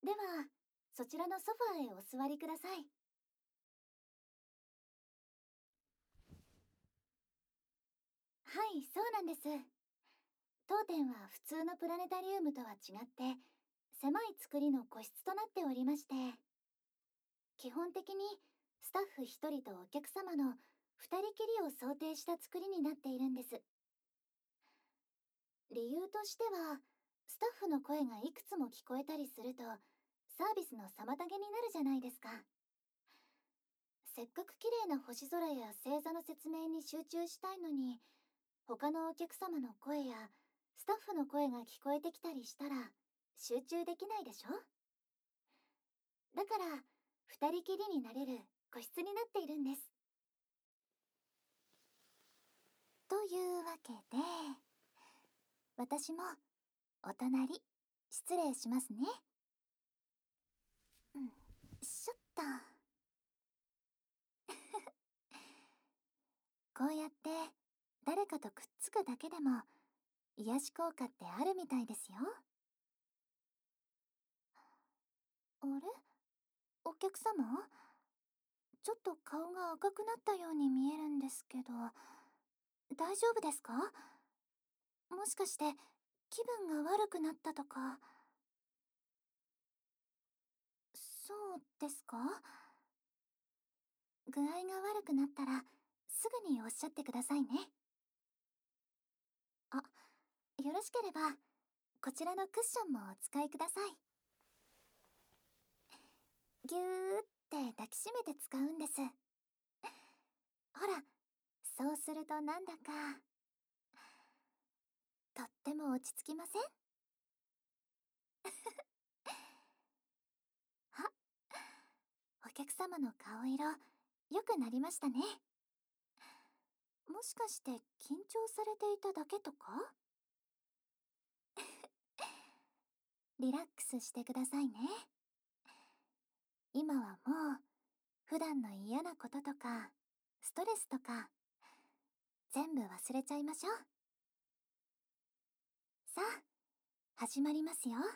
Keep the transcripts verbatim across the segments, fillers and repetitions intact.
では、そちらのソファーへお座りください。はい、そうなんです。当店は普通のプラネタリウムとは違って、狭い作りの個室となっておりまして、基本的にスタッフひとりとお客様のふたりきりを想定した作りになっているんです。理由としては、スタッフの声がいくつも聞こえたりすると、サービスの妨げになるじゃないですか。せっかく綺麗な星空や星座の説明に集中したいのに、他のお客様の声やスタッフの声が聞こえてきたりしたら集中できないでしょ。だから二人きりになれる個室になっているんです。というわけで、私もお隣失礼しますね。うん、しょっと。こうやって誰かとくっつくだけでも癒し効果ってあるみたいですよ。あれ、お客様、ちょっと顔が赤くなったように見えるんですけど、大丈夫ですか？もしかして気分が悪くなったとか。そうですか？具合が悪くなったらすぐにおっしゃってくださいね。あ、よろしければこちらのクッションもお使いください。ぎゅーって抱きしめて使うんです。ほら、そうするとなんだかとっても落ち着きません？あ、お客様の顔色良くなりましたね。もしかして緊張されていただけとか？リラックスしてくださいね。今はもう普段の嫌なこととかストレスとか全部忘れちゃいましょう。さあ、始まりますよ。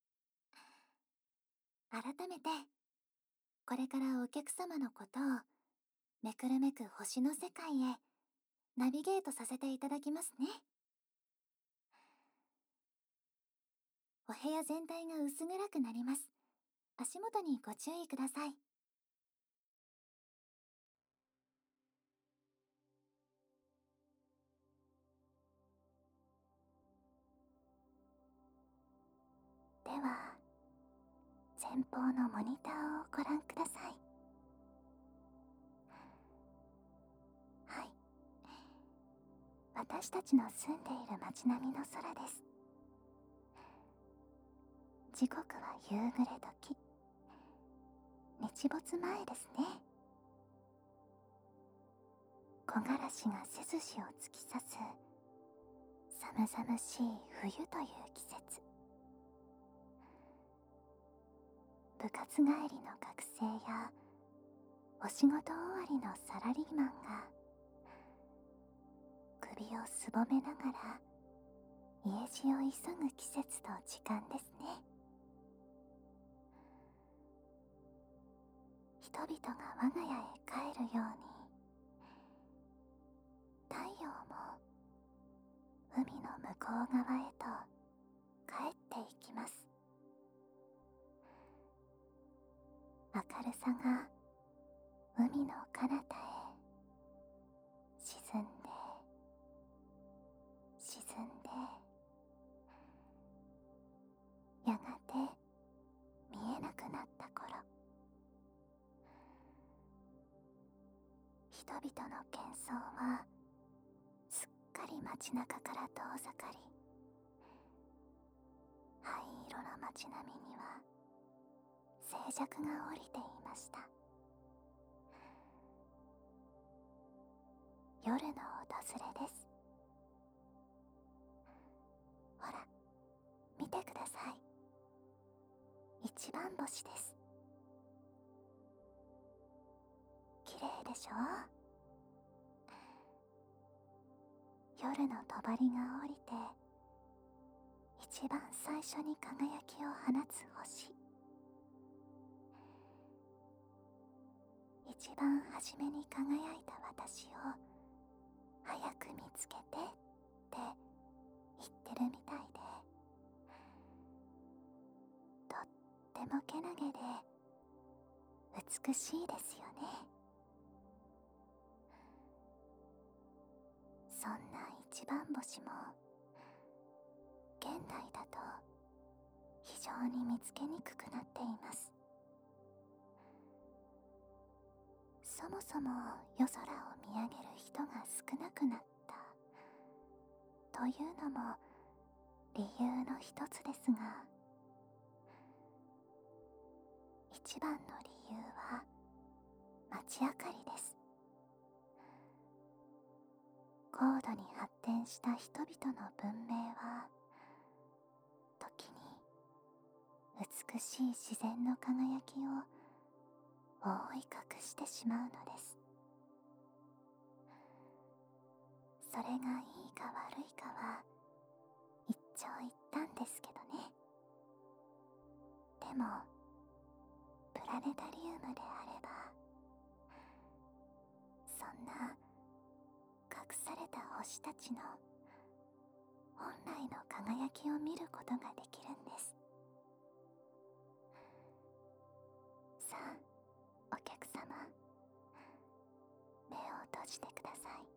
改めてこれからお客様のことをめくるめく星の世界へナビゲートさせていただきますね。お部屋全体が薄暗くなります。足元にご注意ください。では、前方のモニターをご覧ください。はい。私たちの住んでいる街並みの空です。時刻は夕暮れ時。日没前ですね。木枯らしが背筋を突き刺す寒々しい冬という季節。部活帰りの学生やお仕事終わりのサラリーマンが首をすぼめながら家路を急ぐ季節と時間ですね。人々が我が家へ帰るように、太陽も海の向こう側へと帰っていきます。明るさが海の彼方へ沈んで沈んで、やがて見えなくなった頃、人々の喧騒はすっかり街中から遠ざかり、灰色の街並みには静寂が降りていました。夜の訪れです。ほら、見てください。一番星です。綺麗でしょ？夜の帳が降りて一番最初に輝きを放つ星。 一番初めに輝いた私を早く見つけてって言ってるみたいで、とってもけなげで美しいですよね。そんな一番星も現代だと非常に見つけにくくなっています。そもそも夜空を見上げる人が少なくなったというのも理由の一つですが、一番の理由は街明かりです。高度に発展した人々の文明は時に美しい自然の輝きを覆い隠してしまうのです。それがいいか悪いかは一長一短ですけどね。でもプラネタリウムであれば、そんな隠された星たちの本来の輝きを見ることができるんです。さあ、お客様、目を閉じてください。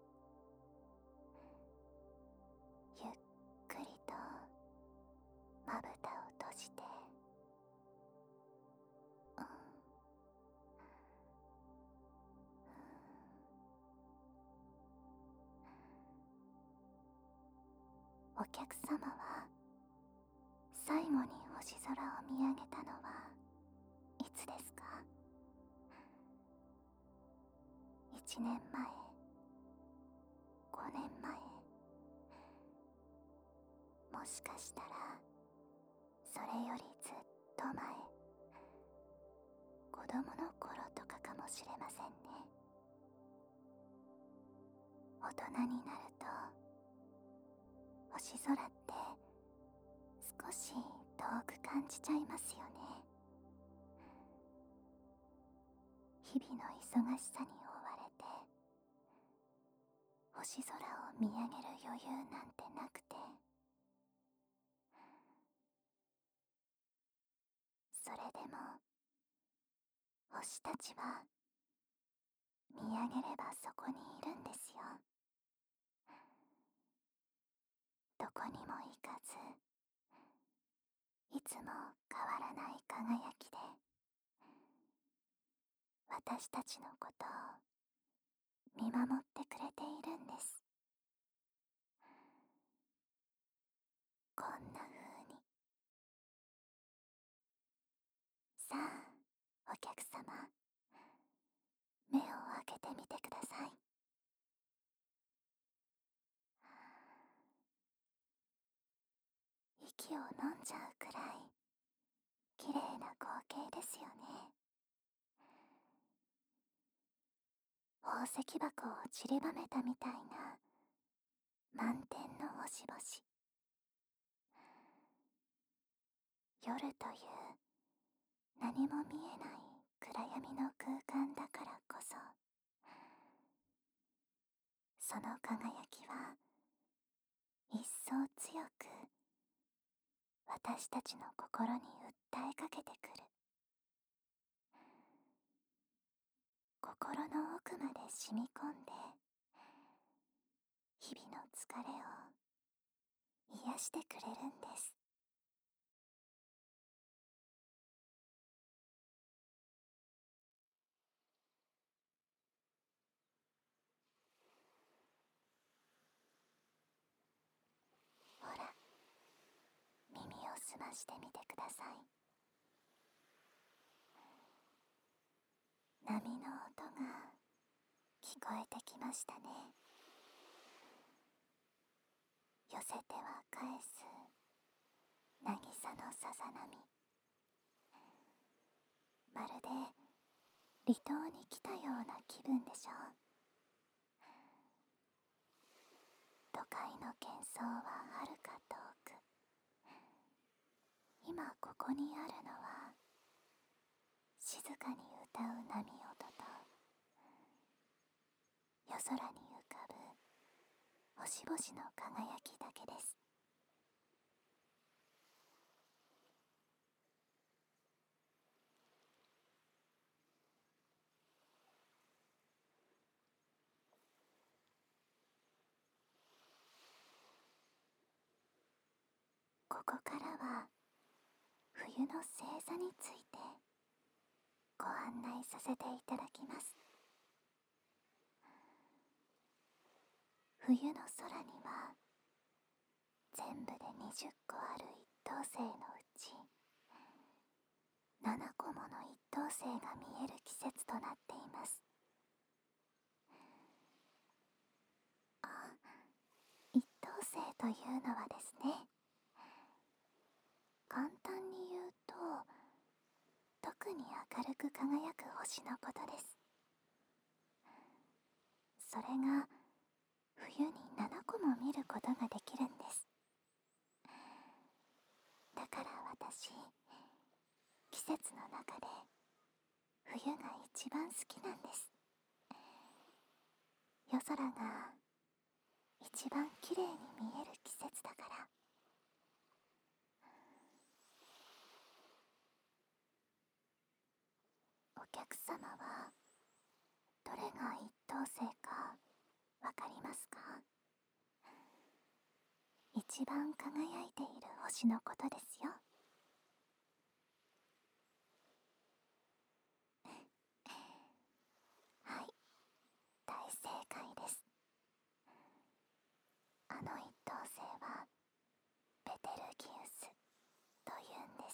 ゆっくりとまぶたを閉じて、うん、お客様は最後に星空を見上げたのはいつですか？いちねんまえ、ごねんまえ、もしかしたらそれよりずっと前、子供の頃とかかもしれませんね。大人になると星空って少し遠く感じちゃいますよね。日々の忙しさに追われて星空を見上げる余裕なんてなくて、それでも星たちは見上げればそこにいるんですよ。どこにも行かず、いつも変わらない輝きで私たちのことを見守ってくれているんです。こんな風に。さあ、お客様、目を開けてみてください。息を飲んじゃうくらい綺麗な光景ですよね。宝石箱を散りばめたみたいな満天の星々。夜という何も見えない暗闇の空間だからこそ、その輝きは一層強く私たちの心に訴えかけてくる。心の奥まで染み込んで、日々の疲れを癒してくれるんです。ほら、耳を澄ましてみてください。波の音が聞こえてきましたね。寄せては返す渚のさざ波。まるで離島に来たような気分でしょう。都会の喧騒ははるか遠く、今ここにあるのは静かに歌う波音と 々の輝きだけです。ここからは冬の星座についてご案内させていただきます。冬の空には全部でにじゅっこある一等星のうちななこもの一等星が見える季節となっています。あ、一等星というのはですね、簡単に言うと特に明るく輝く星のことです。それが冬にななこも見ることができるんです。だから私、季節の中で冬が一番好きなんです。夜空が一番綺麗に見える季節だから。お客様はどれが一等星かわかりますか？一番輝いている星のことですよ。はい、大正解です。あの一等星はベテルギウスというんです。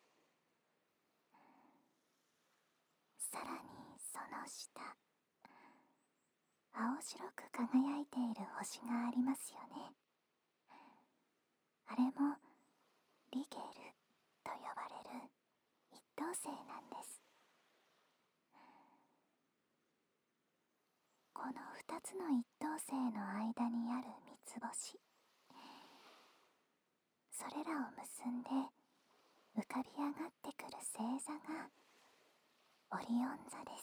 さらにその下、青白く輝いている星がありますよね。あれもリゲルと呼ばれる一等星なんです。この二つの一等星の間にある三つ星、それらを結んで浮かび上がってくる星座がオリオン座です。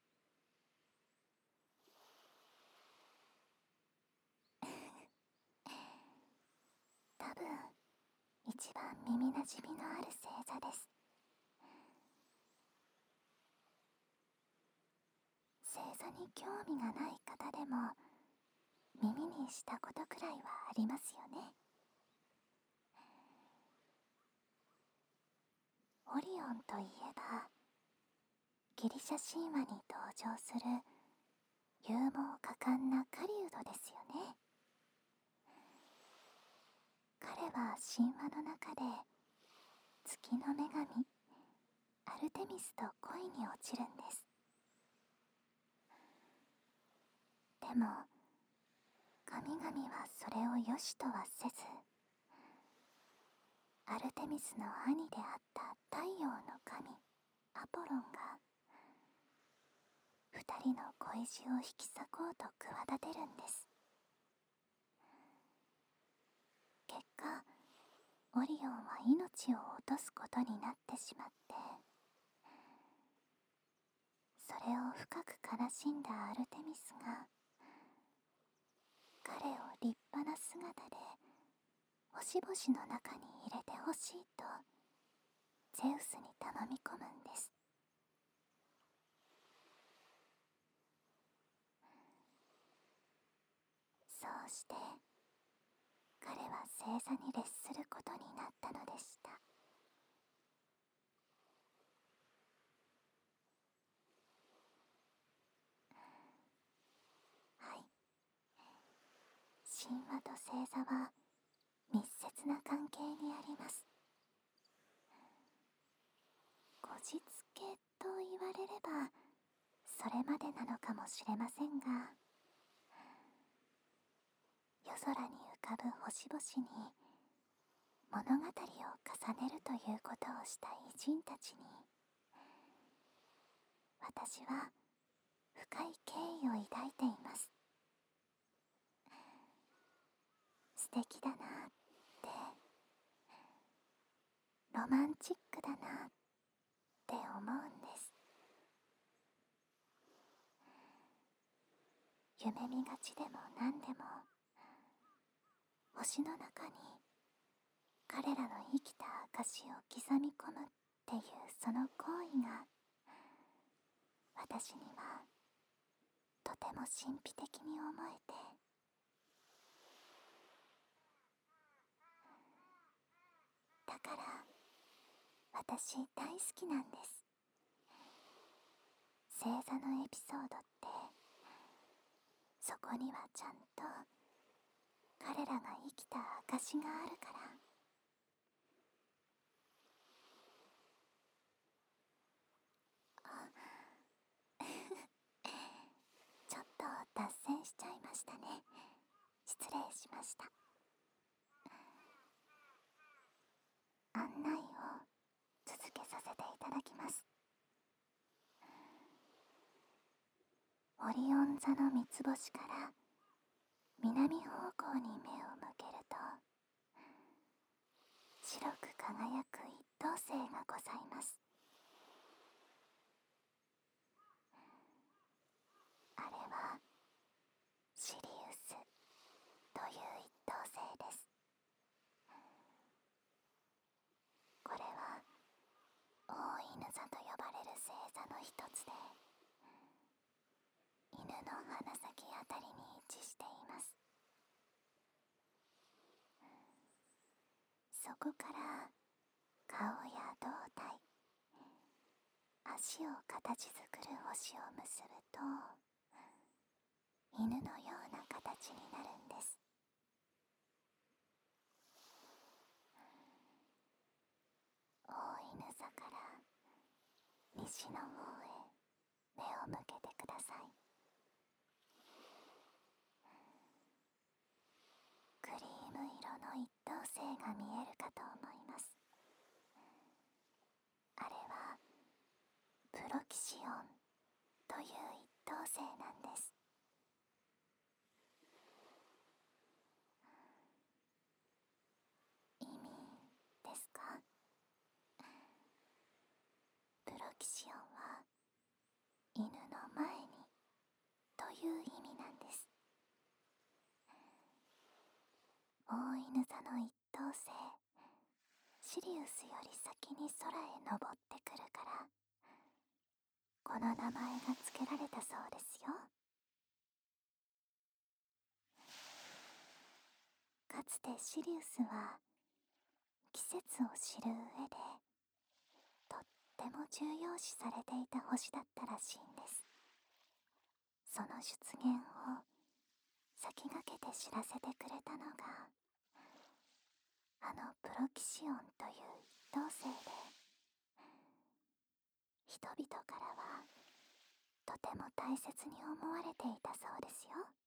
多分一番耳なじみのある星座です。星座に興味がない方でも耳にしたことくらいはありますよね。オリオンといえばギリシャ神話に登場する勇猛果敢な狩人ですよね。彼は神話の中で月の女神アルテミスと恋に落ちるんです。でも神々はそれを良しとはせず、アルテミスの兄であった太陽の神アポロンが二人の恋路を引き裂こうと企てるんです。結果オリオンは命を落とすことになってしまって、それを深く悲しんだアルテミスが彼を立派な姿で星々の中に入れてほしいとゼウスに頼み込むんです。そうして彼は星座に列することになったのでした。はい、神話と星座は密接な関係にあります。こじつけと言われればそれまでなのかもしれませんが、夜空に浮かぶ星々に物語を重ねるということをした偉人たちに私は深い敬意を抱いています。素敵だなって、ロマンチックだなって思うんです。夢見がちでも何でも星の中に彼らの生きた証を刻み込むっていうその行為が私にはとても神秘的に思えて、だから私大好きなんです。星座のエピソードってそこにはちゃんと彼らが生きた証があるから。あちょっと脱線しちゃいましたね。失礼しました。案内を続けさせていただきます。オリオン座の三つ星から南方向に目を向けると白く輝く一等星がございます。あれはシリウスという一等星です。これは大犬座と呼ばれる星座の一つで、犬の鼻先あたりに位置しています。そこから顔や胴体、足を形作る星を結ぶと犬のような形になるんです。大犬座から西の方へ目を向けてください。クリーム色の一等星が見えるかと思います。あれはプロキシオンという一等星なんです。意味ですか？プロキシオンは犬の前にという意味なんです。大犬座の一等星シリウスより先に空へ登ってくるからこの名前が付けられたそうですよ。かつてシリウスは季節を知る上でとっても重要視されていた星だったらしいんです。その出現を先駆けて知らせてくれたのがあのプロキシオンという一等星で、人々からはとても大切に思われていたそうですよ。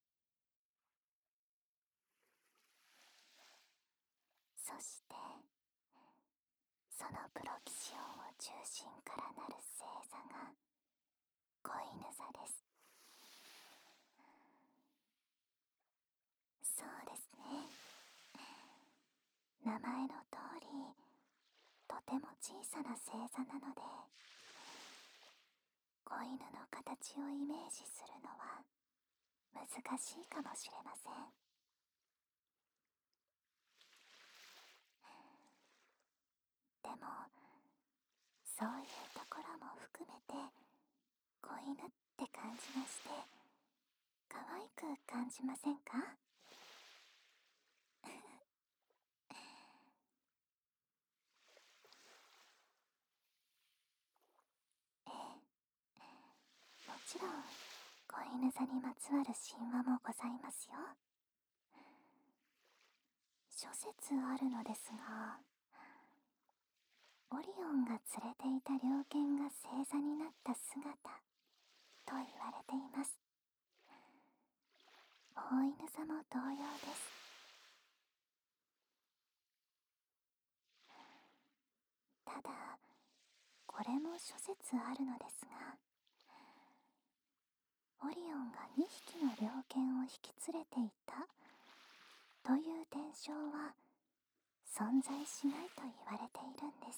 そしてそのプロキシオンを中心からなる星座が子犬座です。そうですね。名前の通りとても小さな星座なので子犬の形をイメージするのは難しいかもしれません。でもそういうところも含めて子犬って感じがして可愛く感じませんか？ええ、もちろん子犬座にまつわる神話もございますよ。諸説あるのですが、オリオンが連れていた猟犬が星座になった姿と言われています。大犬座も同様です。ただこれも諸説あるのですが、オリオンがにひきの猟犬を引き連れていたという伝承は存在しないと言われているんです。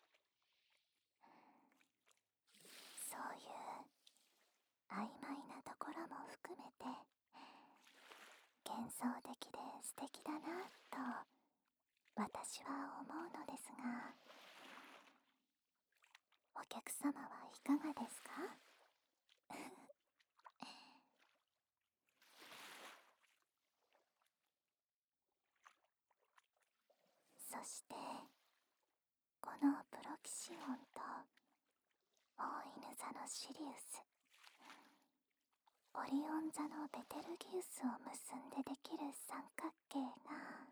そういう曖昧なところも含めて幻想的で素敵だなっ私は思うのですが、お客様はいかがですか？そしてこのプロキシオンと大犬座のシリウス、オリオン座のベテルギウスを結んでできる三角形が、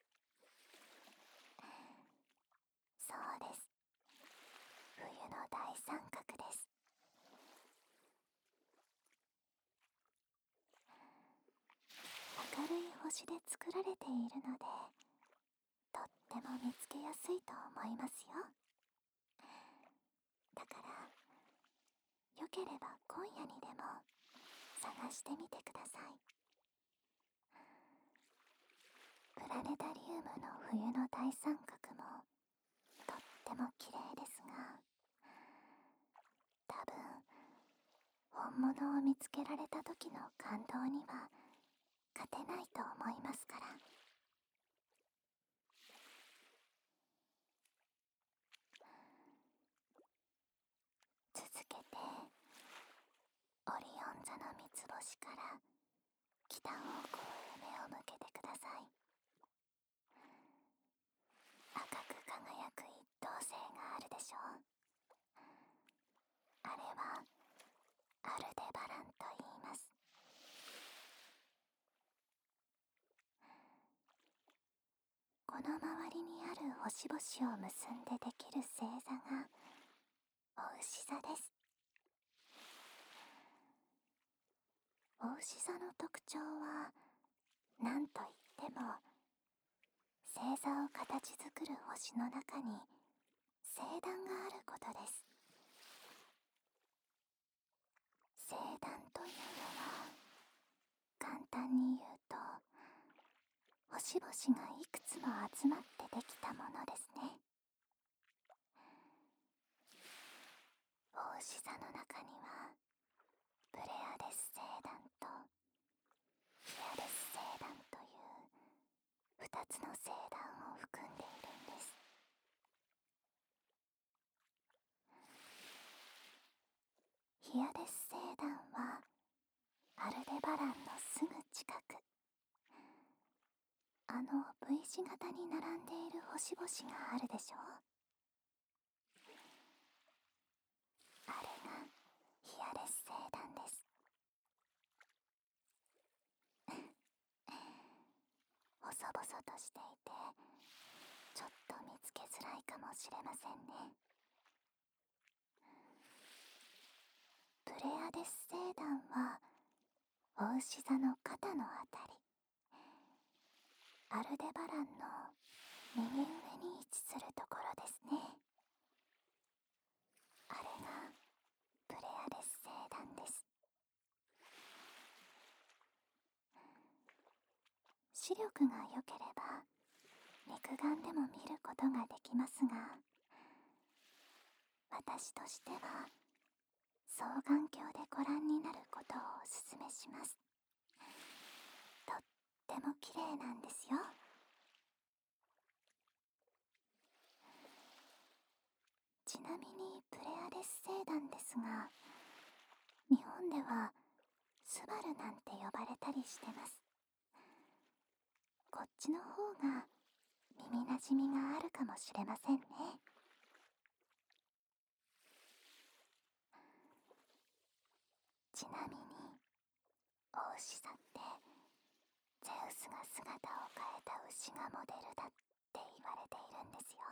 そうです、冬の大三角です。明るい星で作られているので、とっても見つけやすいと思いますよ。だからよければ今夜にでも探してみてください。プラネタリウムの冬の大三角もとっても綺麗ですが、多分本物を見つけられた時の感動には勝てないと思いますから。続けてオリオン座の三つ星から北方向へ目を向けてください。赤く輝く一等星があるでしょう。あれはアルデバランと言います。この周りにある星々を結んでできる星座がお牛座です。お牛座の特徴は何と言っても、星座を形作る星の中に星団があることです。星団というのは、簡単に言うと星々がいくつも集まってできたものですね。お牛座の中にはプレアデス星団とヒアデス星団というふたつの星団を含んでいるんです。ヒアデス星団はアルデバランのすぐ近く、あの V 字型に並んでいる星々があるでしょう。あれがヒアデス星団です。細々としていてちょっと見つけづらいかもしれませんね。プレアデス星団はお牛座の肩のあたり、アルデバランの右上に位置するところですね。あれがプレアデス星団です。視力が良ければ肉眼でも見ることができますが、私としては双眼鏡でご覧になることをおすすめします。とっても綺麗なんですよ。ちなみにプレアデス星団ですが、日本ではスバルなんて呼ばれたりしてます。こっちの方が耳なじみがあるかもしれませんね。ちなみにお牛座ってゼウスが姿を変えた牛がモデルだって言われているんですよ。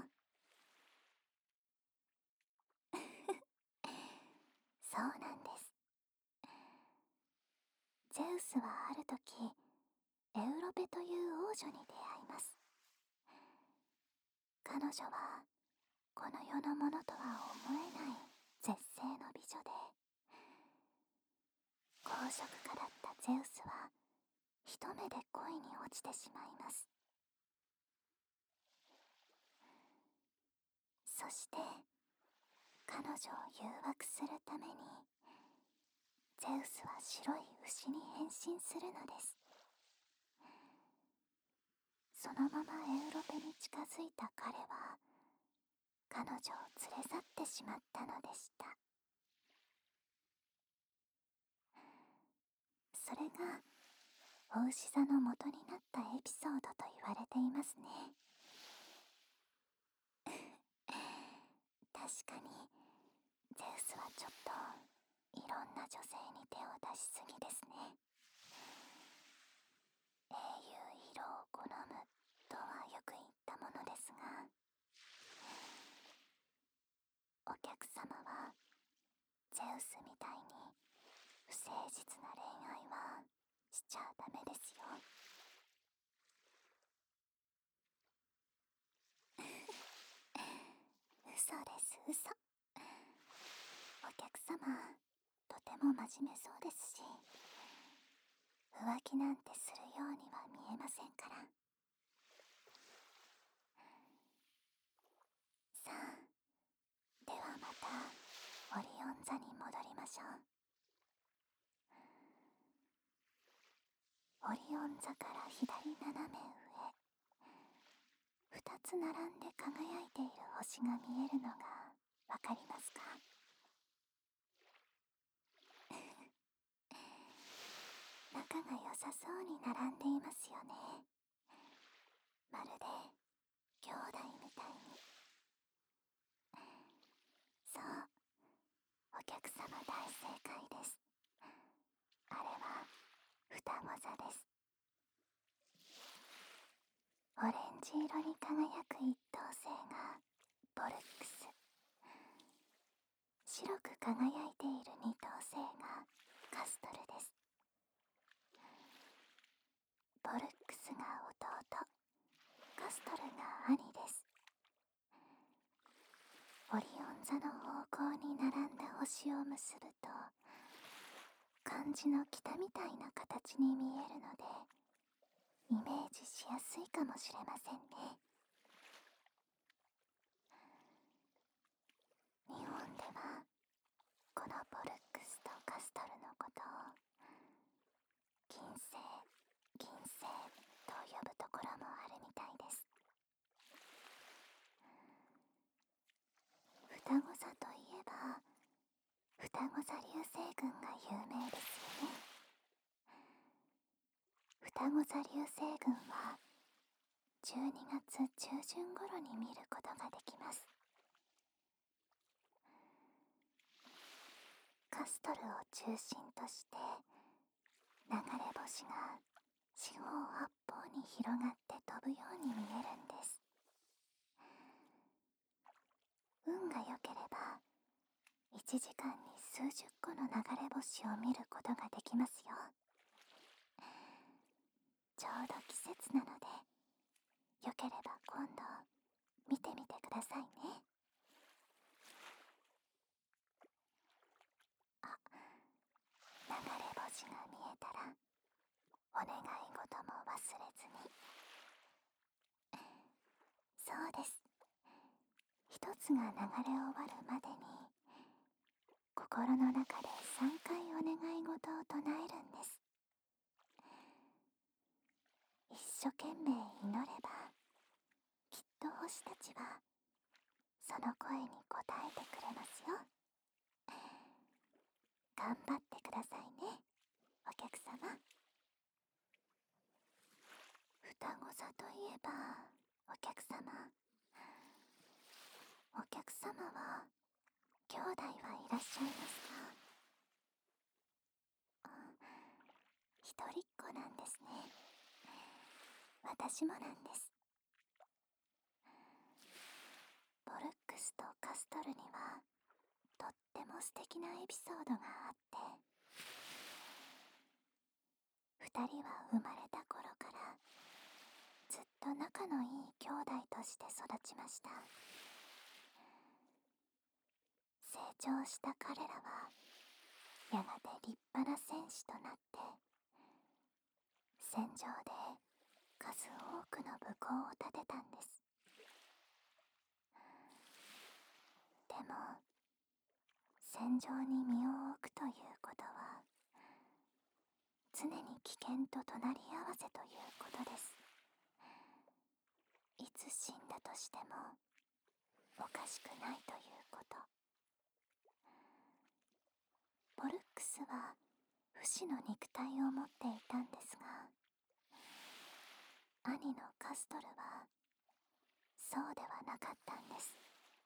そうなんです。ゼウスはある時エウロペという王女に出会います。彼女はこの世のものとは思えない絶世の美女で、好色家だったゼウスは一目で恋に落ちてしまいます。そして彼女を誘惑するためにゼウスは白い牛に変身するのです。 そのままエウロペに近づいた彼は彼女を連れ去ってしまったのでした。それがお牛座の元になったエピソードと言われていますね。確かにゼウスはちょっといろんな女性に手を出しすぎですね。英雄色を好むとはよく言ったものですが、お客様はゼウスみたいに不誠実な恋愛はしちゃダメですよ。嘘です嘘。お客様とても真面目そうですし、浮気なんてするようには見えませんから。さあ、ではまたオリオン座に戻りましょう。オリオン座から左斜め上、二つ並んで輝いている星が見えるのがわかりますか？仲が良さそうに並んでいますよね。まるで兄弟みたいに。そう、お客様大正解です。あれは双子座です。オレンジ色に輝く一等星がボルックス、白く輝いている二等星がカストルです。ボルックスが弟、カストルが兄です。オリオン座の方向に並んだ星を結ぶと漢字の北みたいな形に見えるのでイメージしやすいかもしれませんね。日本ではこのボルックスとカストルのことを金星、銀星と呼ぶところもあるみたいです。双子座といえば双子座流星群が有名ですよね。双子座流星群はじゅうにがつ中旬頃に見ることができます。カストルを中心として流れ星が四方八方に広がって飛ぶように見えるんです。運が良ければいちじかんに数十個の流れ星を見ることができますよ。ちょうど季節なので良ければ今度見てみてくださいね。あ、流れ星が見えたらお願い事も忘れずに。そうです。一つが流れ終わるまでに心の中でさんかいお願い事を唱えるんです。一生懸命祈ればきっと星たちはその声に応えてくれますよ。頑張ってくださいね、お客様。双子座といえばお客様、お客様は兄弟はいらっしゃいますか？あ、一人っ子なんですね。私もなんです。ボルックスとカストルにはとっても素敵なエピソードがあって、二人は生まれた頃からずっと仲のいい兄弟として育ちました。成長した彼らはやがて立派な戦士となって戦場で数多くの武功を立てたんです。でも戦場に身を置くということは常に危険と隣り合わせということです。 いつ死んだとしてもおかしくないということ。ポルックスは不死の肉体を持っていたんですが、兄のカストルはそうではなかったんです。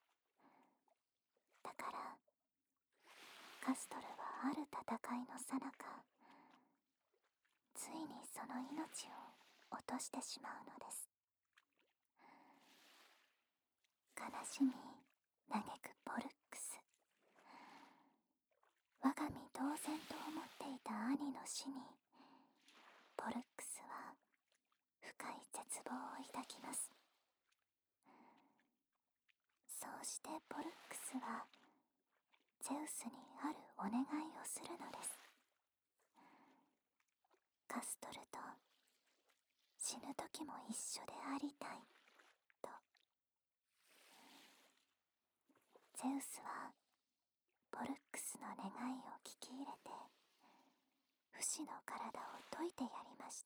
だからカストルはある戦いの最中、ついにその命を落としてしまうのです。悲しみ嘆くポルックス。我が身同然と思っていた兄の死に、ポルックスは深い絶望を抱きます。そうしてポルックスはゼウスにあるお願いをするのです。カストルと死ぬ時も一緒でありたいと。ゼウスはポルックスの願いを聞き入れて不死の体を解いてやりました。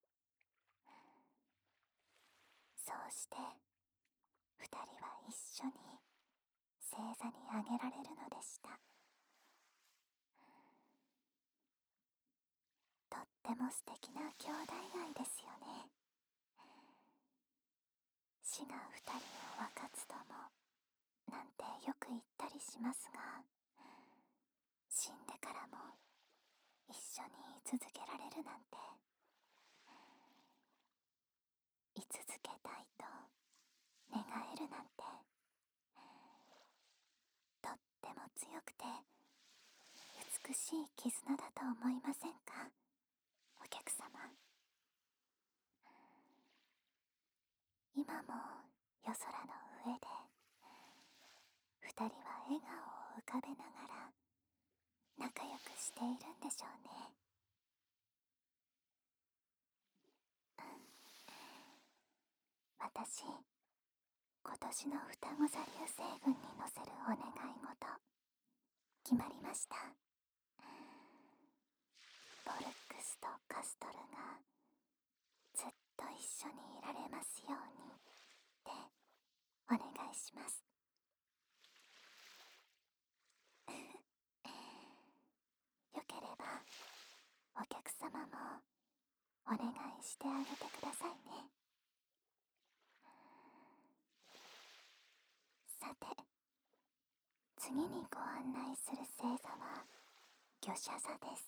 そうして二人は一緒に星座にあげられるのでした。とっても素敵な兄弟愛ですよね。死が二人を分かつともなんてよく言ったりしますが、死んでからも一緒に居続けられるなんて、居続けたいと願えるなんて、とっても強くて美しい絆だと思いませんか、お客様。今も夜空の上で二人は笑顔を浮かべながら仲良くしているんでしょうね。私、今年の双子座流星群に乗せるお願い事決まりました。ポルックスとカストルがずっと一緒にいられますようにってお願いします。よければお客様もお願いしてあげてくださいね。さて、次にご案内する星座は魚舎座です。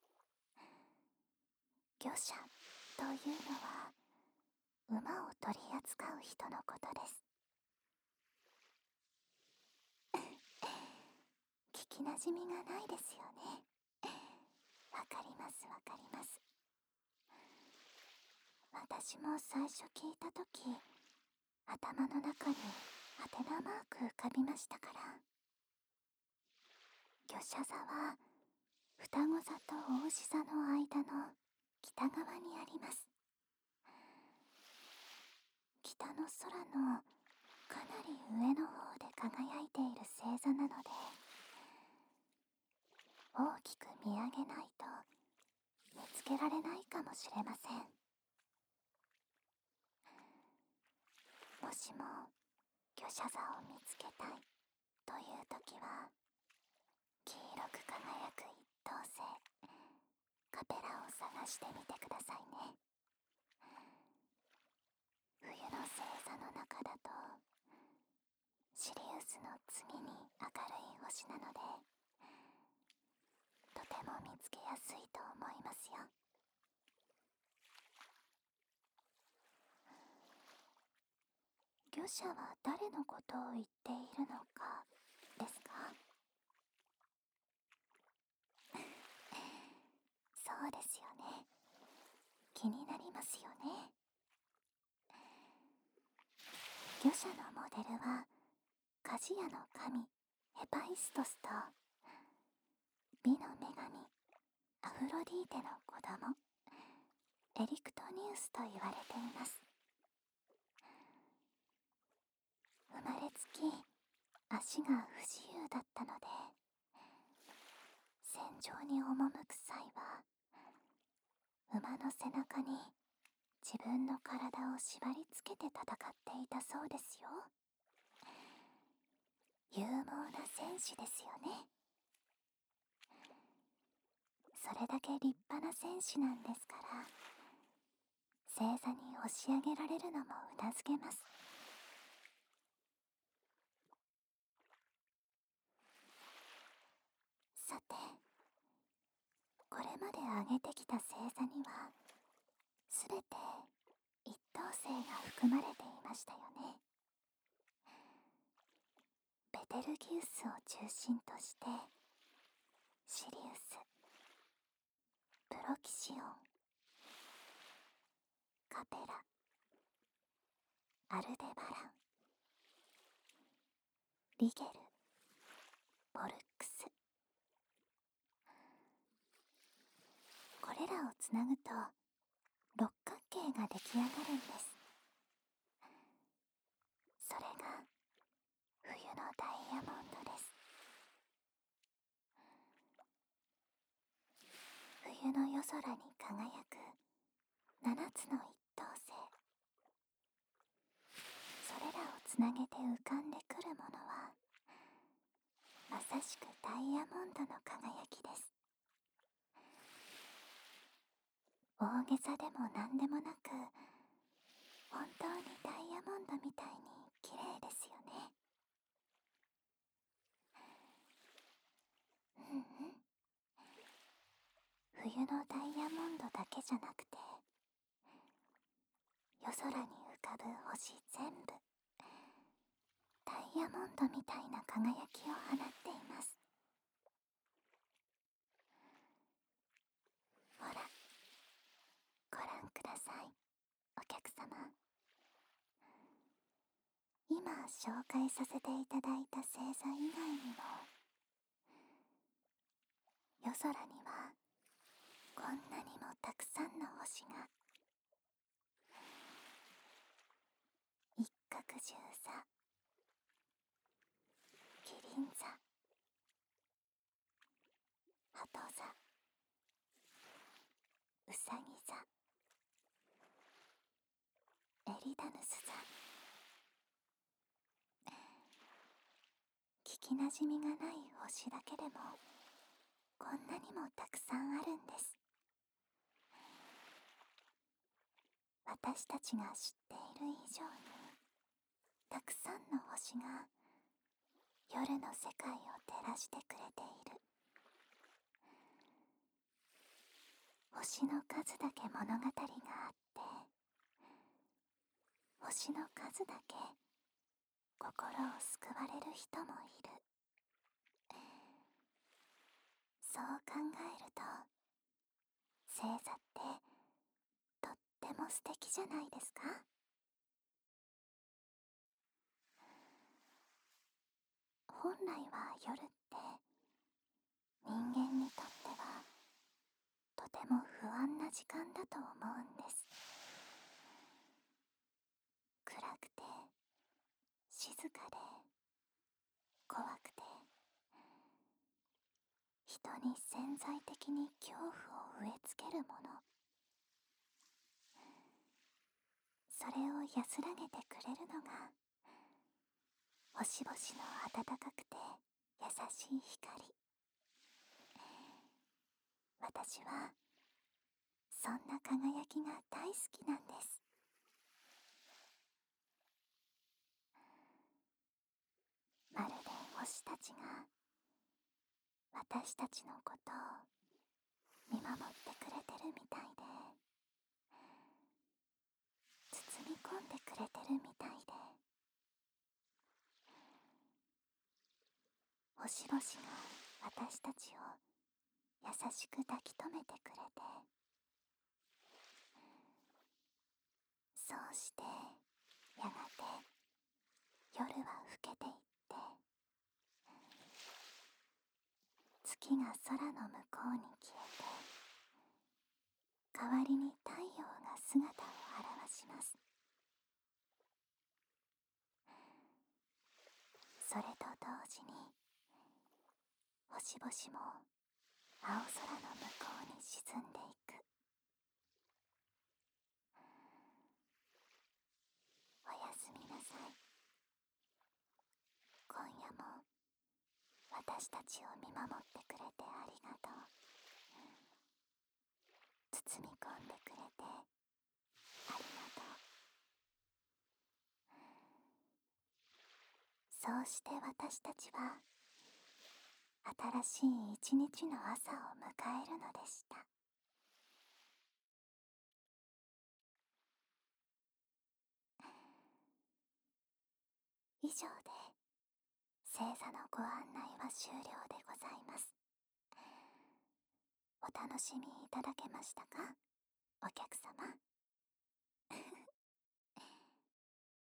魚舎というのは馬を取り扱う人のことです。聞きなじみがないですよね。わかりますわかります。私も最初聞いたとき、頭の中にハテナマーク浮かびましたから。魚舎座は双子座と牡牛座の間の北側にあります。北の空のかなり上の方で輝いている星座なので、大きく見上げないと見つけられないかもしれません。もしも魚舎座を見つけたいというときは、黄色く輝く一等星カペラを探してみてくださいね。冬の星座の中だとシリウスの次に明るい星なので、とても見つけやすいと思いますよ。魚舎は誰のことを言っているのかですか？そうですよね。気になりますよね。魚舎のモデルは鍛冶屋の神ヘパイストスと美の女神アフロディーテの子供エリクトニウスと言われています。生まれつき足が不自由だったので、戦場に赴く際は馬の背中に自分の体を縛り付けて戦っていたそうですよ。勇猛な戦士ですよね。それだけ立派な戦士なんですから、星座に押し上げられるのもうなずけます。さて、これまで挙げてきた星座にはすべて一等星が含まれていましたよね。ベテルギウスを中心としてシリウス、プロキシオン、カペラ、アルデバラン、リゲル、ポルックス。これらをつなぐと六角形が出来上がるんです。それが冬のダイヤモンドです。冬の夜空に輝く七つの一等星。それらをつなげて浮かんでくるものはまさしくダイヤモンドの輝きです。大げさでも何でもなく、本当にダイヤモンドみたいに綺麗ですよね。うんうん。冬のダイヤモンドだけじゃなくて、夜空に浮かぶ星全部、ダイヤモンドみたいな輝きを放っています。ほら、ご覧ください、お客様。今紹介させていただいた星座以外にも、夜空にはこんなにもたくさんの星が。一角獣座、キリン座、鳩座、ウサギ座、エリダヌス座。聞きなじみがない星だけでもこんなにもたくさんあるんです。私たちが知っている以上にたくさんの星が夜の世界を照らしてくれている。星の数だけ物語があって、星の数だけ心を救われる人もいる。そう考えると、星座ってとっても素敵じゃないですか？本来は夜って人間にとってはとても不安な時間だと思うんです。暗くて静かで怖くて、人に潜在的に恐怖を植え付けるもの。それを安らげてくれるのが星々の暖かくて優しい光。私はそんな輝きが大好きなんです。まるで星たちが私たちのことを見守ってくれてるみたいで、包み込んでくれてるみたいで、星々が私たちを優しく抱き留めてくれて、そうしてやがて夜は更けていって、月が空の向こうに消えて、代わりに太陽が姿を現します。それと同時に星々も青空の向こうに沈んでいく。 私たちを見守ってくれてありがとう。包み込んでくれてありがとう。そうして私たちは新しい一日の朝を迎えるのでした。以上で星座のご案内は終了でございます。お楽しみいただけましたか、お客様。